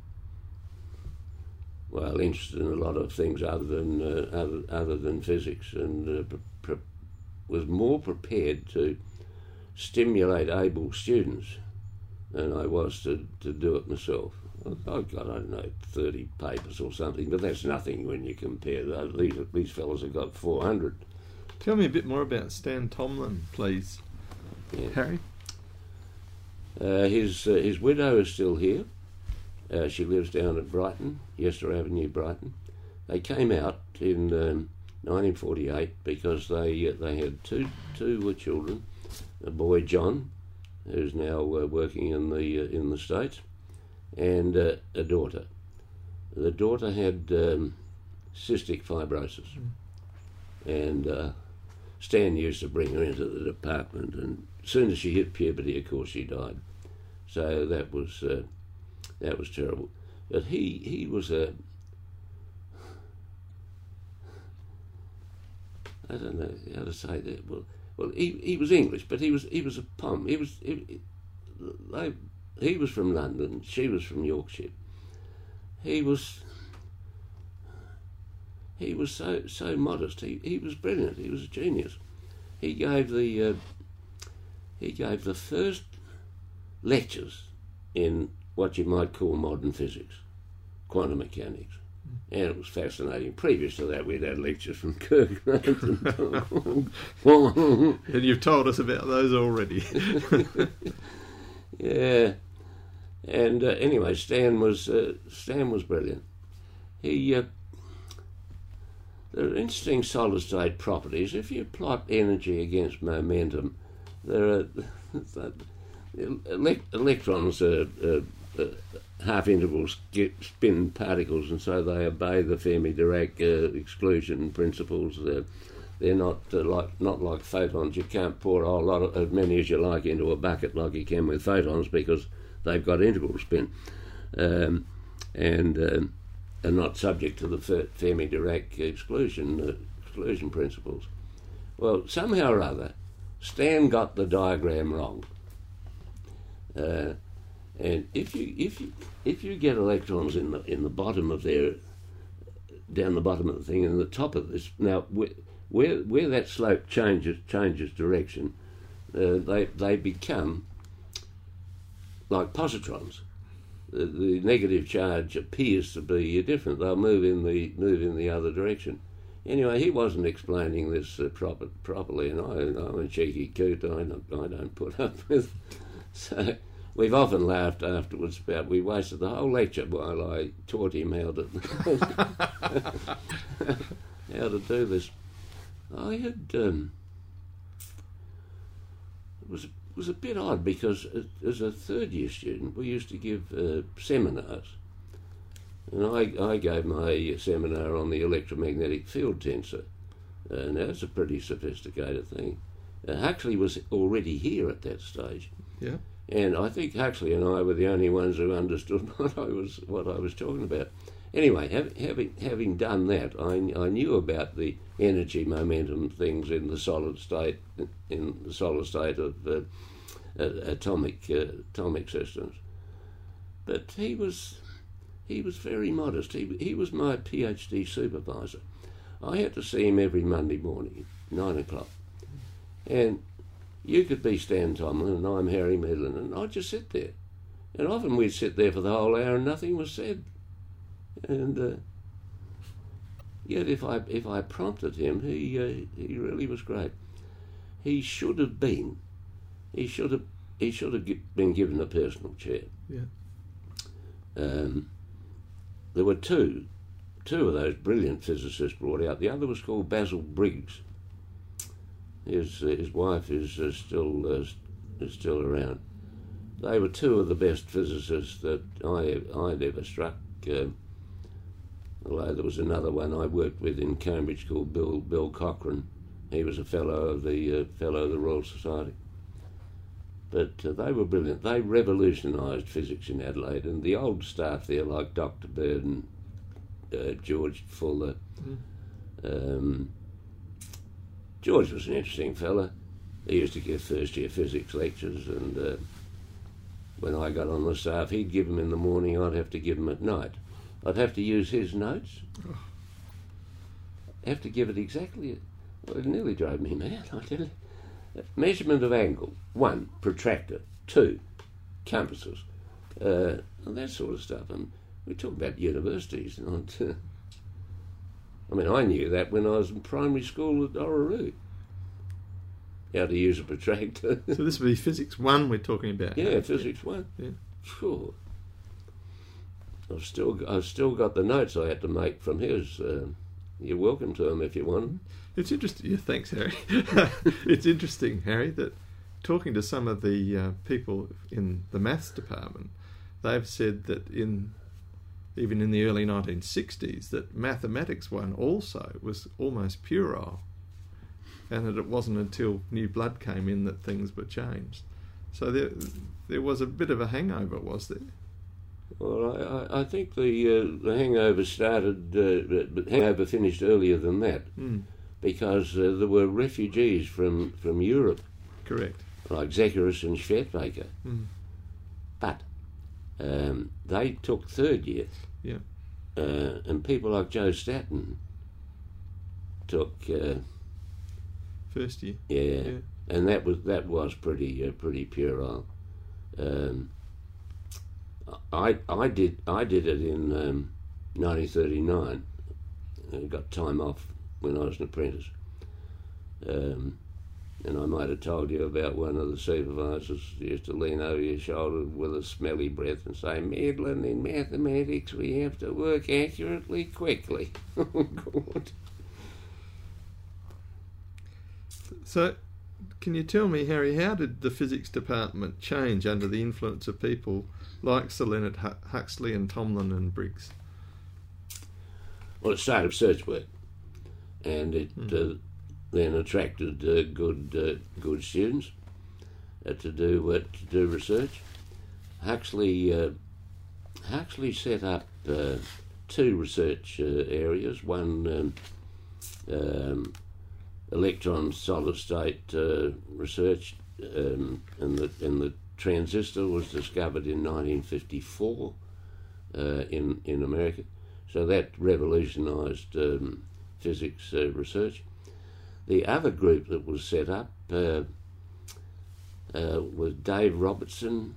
interested in a lot of things other than physics, and was more prepared to stimulate able students than I was to do it myself. I've got, I don't know, 30 papers or something, but that's nothing when you compare those. These fellows have got 400. Tell me a bit more about Stan Tomlin, please, Harry. His widow is still here. She lives down at Brighton, Yester Avenue, Brighton. They came out in 1948 because they had two children, a boy John, who's now working in the States, and a daughter. The daughter had cystic fibrosis, and Stan used to bring her into the department, and as soon as she hit puberty, of course, she died. So that was terrible. But he was I don't know how to say that. Well, he was English, but he was a Pom. He was from London. She was from Yorkshire. He was so modest. He was brilliant. He was a genius. He gave the first lectures in what you might call modern physics, quantum mechanics. And it was fascinating. Previous to that, we'd had lectures from Kirk. And you've told us about those already. Yeah. And anyway, Stan was brilliant. There are interesting solid-state properties. If you plot energy against momentum, there are electrons half intervals spin particles, and so they obey the Fermi-Dirac exclusion principles. They're not like photons. You can't pour a whole lot of as many as you like into a bucket like you can with photons, because they've got integral spin, and are not subject to the Fermi-Dirac exclusion principles. Well, somehow or other, Stan got the diagram wrong. And if you get electrons in the bottom of down the bottom of the thing and the top of this, now where that slope changes direction, they become like positrons. The negative charge appears to be different. They'll move in the other direction. Anyway, he wasn't explaining this properly, and I'm a cheeky coot. I don't put up with. So we've often laughed afterwards about we wasted the whole lecture while I taught him how to do this. I had it was a bit odd, because as a third-year student we used to give seminars, and I gave my seminar on the electromagnetic field tensor. Now it's a pretty sophisticated thing. Huxley was already here at that stage. Yeah. And I think Huxley and I were the only ones who understood what I was talking about. Anyway, having done that, I knew about the energy momentum things in the solid state of atomic systems. But he was very modest. He was my PhD supervisor. I had to see him every Monday morning, 9 o'clock, and you could be Stan Tomlin and I'm Harry Medlin, and I'd just sit there. And often we'd sit there for the whole hour and nothing was said. And yet if I prompted him, he really was great. He should have been been given a personal chair. Yeah. There were two of those brilliant physicists brought out. The other was called Basil Briggs. His wife is still around. They were two of the best physicists that I'd ever struck. Although there was another one I worked with in Cambridge called Bill Cochrane. He was a fellow of the Royal Society. But they were brilliant. They revolutionised physics in Adelaide, and the old staff there, like Dr. Bird and George Fuller. George was an interesting fella. He used to give first-year physics lectures, and when I got on the staff, he'd give them in the morning, I'd have to give them at night. I'd have to use his notes. Have to give it exactly. Well, it nearly drove me mad, I tell you. Measurement of angle, 1, protractor, 2, compasses, and that sort of stuff. And we talk about universities, not. I mean, I knew that when I was in primary school at Orroroo, how to use a protractor. So this would be Physics 1 we're talking about. Yeah, Physics 1. Yeah. Sure. I've still got the notes I had to make from his. You're welcome to them if you want them. It's interesting. Yeah, thanks, Harry. It's interesting, Harry, that talking to some of the people in the maths department, they've said that even in the early 1960s, that Mathematics 1 also was almost puerile, and that it wasn't until new blood came in that things were changed. So there was a bit of a hangover, was there? Well, I think the hangover started, the hangover finished earlier than that. because there were refugees from Europe, Correct. like Zecharis and Schwertbaker. Mm. But they took third year. Yeah. And people like Joe Staton took First year. yeah, and that was pretty puerile. I did it in 1939. I got time off when I was an apprentice, and I might have told you about one of the supervisors who used to lean over your shoulder with a smelly breath and say, "Medlin, in mathematics we have to work accurately, quickly." Oh, God. So, can you tell me, Harry, how did the physics department change under the influence of people like Sir Leonard Huxley and Tomlin and Briggs? Well, it started research work, and it then attracted good students to do research. Huxley set up two research areas. One electron solid state research, and the transistor was discovered in 1954 in America. So that revolutionised physics research. The other group that was set up was David Robertson,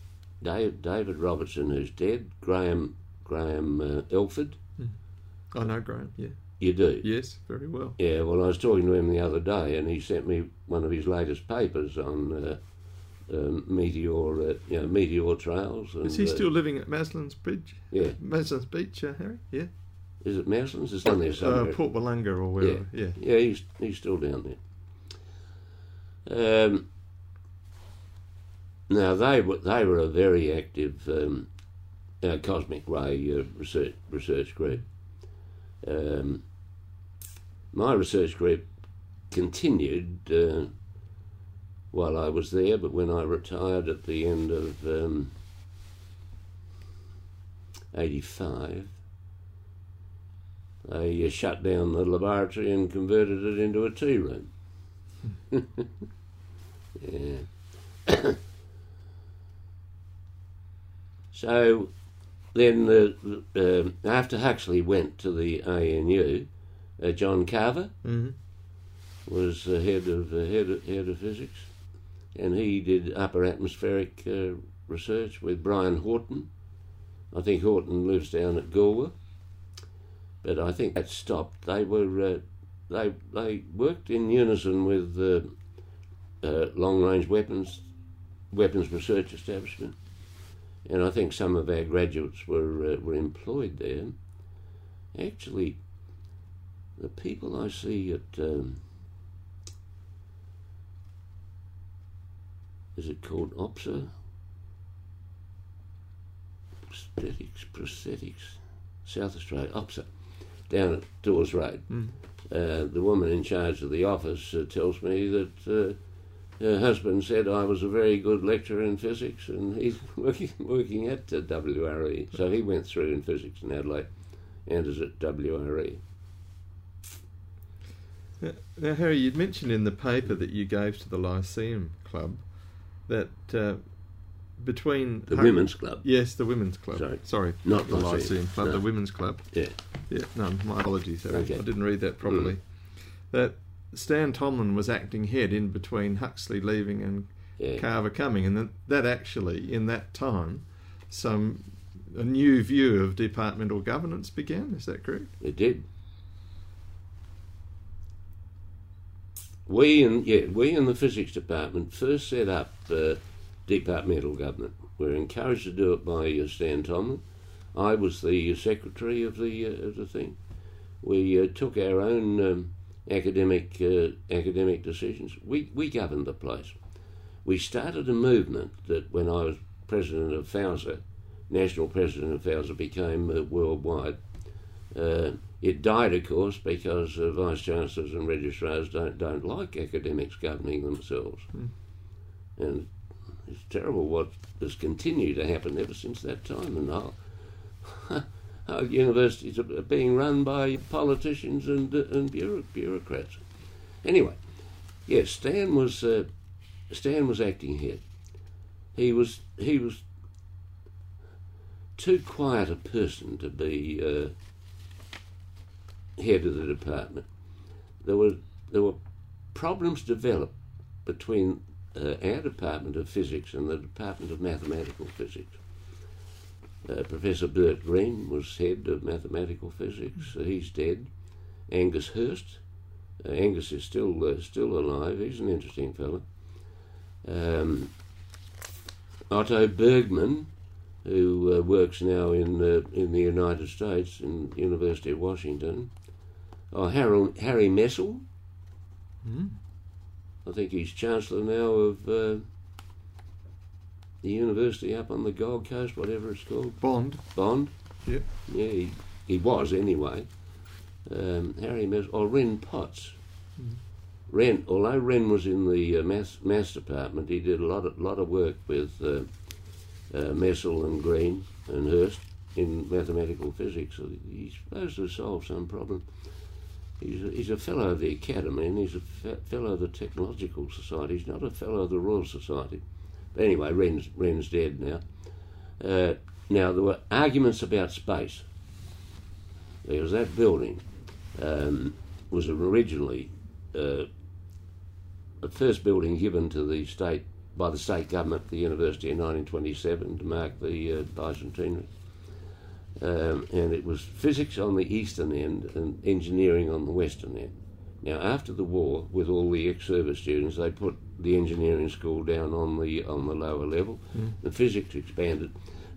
who's dead, Graham Elford. I know Graham, yeah. You do? Yes, very well. Yeah, well, I was talking to him the other day, and he sent me one of his latest papers on meteor trails. And, is he still living at Maslin's Bridge? Yeah. Maslin's Beach, Harry? Yeah. Is it Maslin's? It's down there somewhere. Port Wollonga or wherever. Yeah. Yeah, he's still down there. Now they were a very active cosmic ray research group. My research group continued while I was there, but when I retired at the end of 85, they shut down the laboratory and converted it into a tea room. Yeah. So then, after Huxley went to the ANU, John Carver was the head of physics, and he did upper atmospheric research with Brian Horton. I think Horton lives down at Galway, but I think that stopped. They were they worked in unison with the long range weapons research establishment. And I think some of our graduates were employed there. Actually, the people I see at is it called OPSA? Prosthetics, South Australia, OPSA, down at Dawes Road. The woman in charge of the office tells me that her husband said I was a very good lecturer in physics, and he's working at WRE. So he went through in physics in Adelaide and is at WRE. Now, Harry, you'd mentioned in the paper that you gave to the Lyceum Club that between... The Women's Club. Yes, the Women's Club. Sorry, not the Lyceum Club, no. The Women's Club. Yeah. Yeah, no, my apologies, Harry. Okay. I didn't read that properly. That Stan Tomlin was acting head in between Huxley leaving and Carver coming, and that actually, in that time, a new view of departmental governance began. Is that correct? It did. We in the physics department first set up departmental government. We were encouraged to do it by Stan Tomlin. I was the secretary of the thing. We took our own academic decisions. We governed the place. We started a movement that, when I was president of FAUSA, national president of FAUSA, became worldwide. It died, of course, because vice chancellors and registrars don't like academics governing themselves, and it's terrible what has continued to happen ever since that time. And universities are being run by politicians and bureaucrats. Anyway, yes, Stan was acting head. He was too quiet a person to be head of the department. There were problems developed between our Department of Physics and the Department of Mathematical Physics. Professor Bert Green was head of Mathematical Physics. He's dead. Angus Hurst. Angus is still alive. He's an interesting fellow. Otto Bergman, who works now in the United States in the University of Washington. Harry Messel. I think he's Chancellor now of the university up on the Gold Coast, whatever it's called. Bond. Yeah. Yeah, he was anyway. Harry Messel. Or Ren Potts. Although Ren was in the maths department, he did a lot of work with Messel and Green and Hurst in mathematical physics. So he's supposed to solve some problem. He's a fellow of the Academy, and he's a fellow of the Technological Society. He's not a fellow of the Royal Society. But anyway, Ren's dead now. Now, there were arguments about space, because that building was originally the first building given to the state by the state government, the university, in 1927 to mark the bicentenary. And it was physics on the eastern end and engineering on the western end. Now, after the war, with all the ex-service students, they put the engineering school down on the lower level. The physics expanded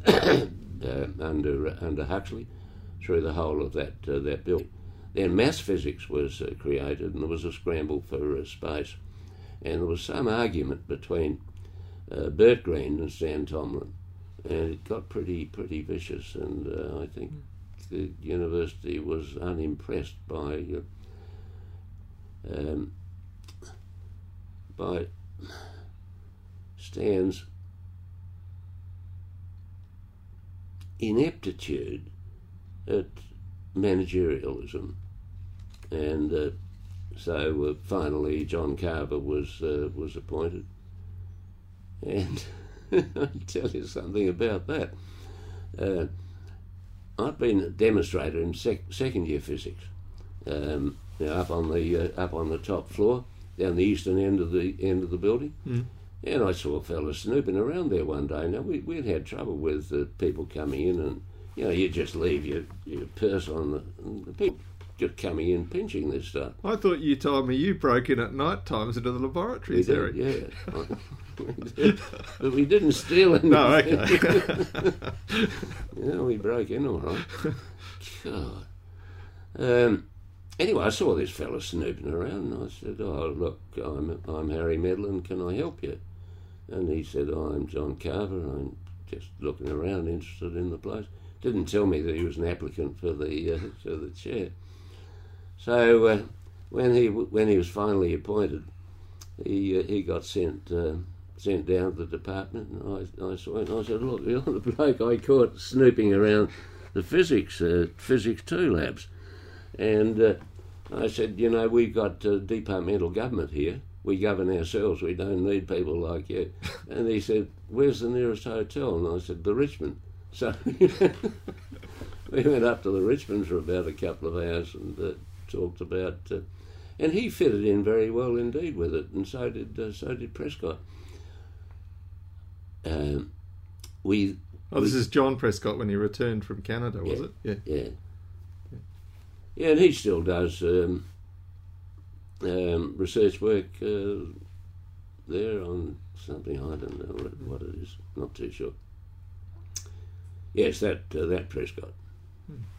under Huxley through the whole of that building. Then maths physics was created, and there was a scramble for space. And there was some argument between Bert Green and Stan Tomlin. And it got pretty vicious, and I think the university was unimpressed by Stan's ineptitude at managerialism, and so finally John Carver was appointed, and. I'll tell you something about that. I've been a demonstrator in second year physics, up on the top floor, down the eastern end of the building, and I saw a fellow snooping around there one day. Now we'd had trouble with people coming in, and you just leave your purse on the people just coming in pinching this stuff. I thought you told me you broke in at night times into the laboratories, Eric. Yeah. But we didn't steal anything. No, okay. We broke in all right. God. Anyway, I saw this fellow snooping around, and I said, "Oh, look, I'm Harry Medlin. Can I help you?" And he said, "I'm John Carver. I'm just looking around, interested in the place." Didn't tell me that he was an applicant for the chair. So when he was finally appointed, he got sent down to the department, and I saw him. And I said, "Look, you're the bloke I caught snooping around the physics 2 labs," and I said, "We've got departmental government here. We govern ourselves. We don't need people like you." And he said, "Where's the nearest hotel?" And I said, "The Richmond." So we went up to the Richmond for about a couple of hours and talked about, and he fitted in very well indeed with it, and so did Prescott. This is John Prescott when he returned from Canada, was it? Yeah, and he still does research work there on something, I don't know what it is, not too sure. Yes, that Prescott.